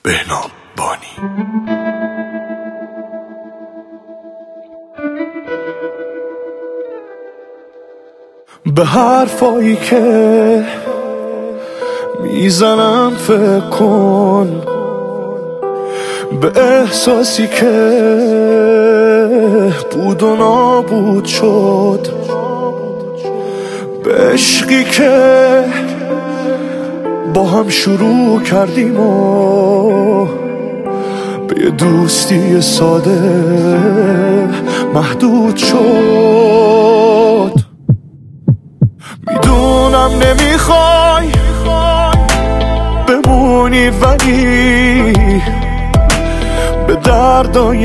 بهنام بانی. به حرفایی که میزنم فکر کن، به احساسی که بود و نابود شد، به عشقی که با هم شروع کردیم و به یه دوستی ساده محدود شد. میدونم نمیخوای بمونی، ولی به دردای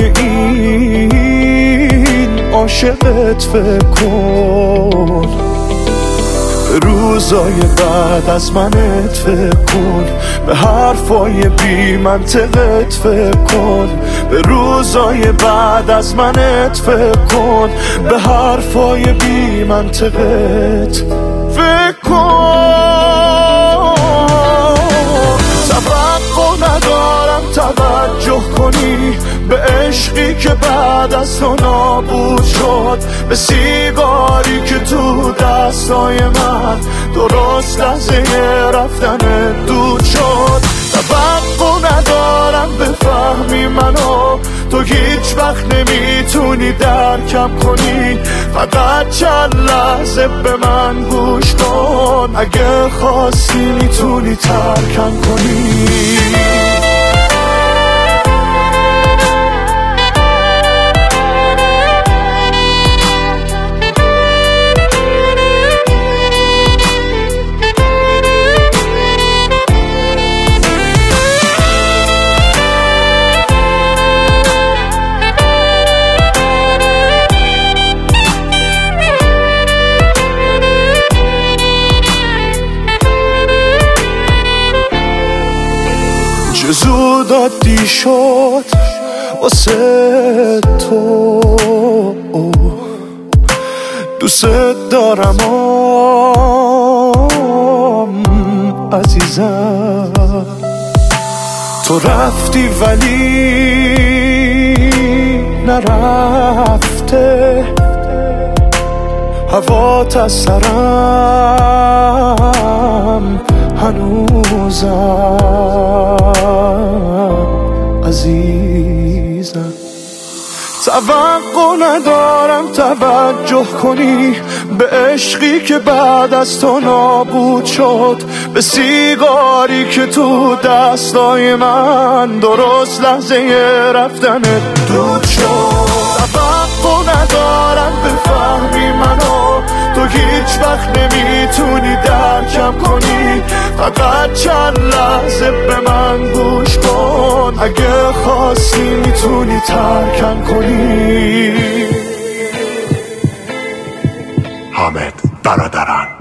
این عاشقت فکر کن، به روزای بعد از منت فکر کن، به حرفای بی منطقت فکر کن، به روزای بعد از منت فکر کن، به حرفای بی منطقت فکر کن. توقع ندارم توجه کنی به عشقی که بعد از تو نابود شد، به سیگاری که تو دستای من درست لحظه رفتن دود شد. توقع ندارم بفهمی منو، تو هیچ وقت نمیتونی درکم کنی، فقط چند لحظه به من گوش کن، اگه خواستی میتونی ترکم کنی. زود عادی شد واسه تو، دوست دارم عزیزم. تو رفتی ولی نرفته، هوات از سرم هنوزم عزیزم. توقع ندارم توجه کنی به عشقی که بعد از تو نابود شد، به سیگاری که تو دستای من درست لحظه رفتن دود شد. توقع ندارم بفهمی منو، تو هیچ وقت نمیتونی درکم کنی، فقط چند لحظه به من گوش کن، اگه خواستی میتونی ترکم کنی. حامد برادران.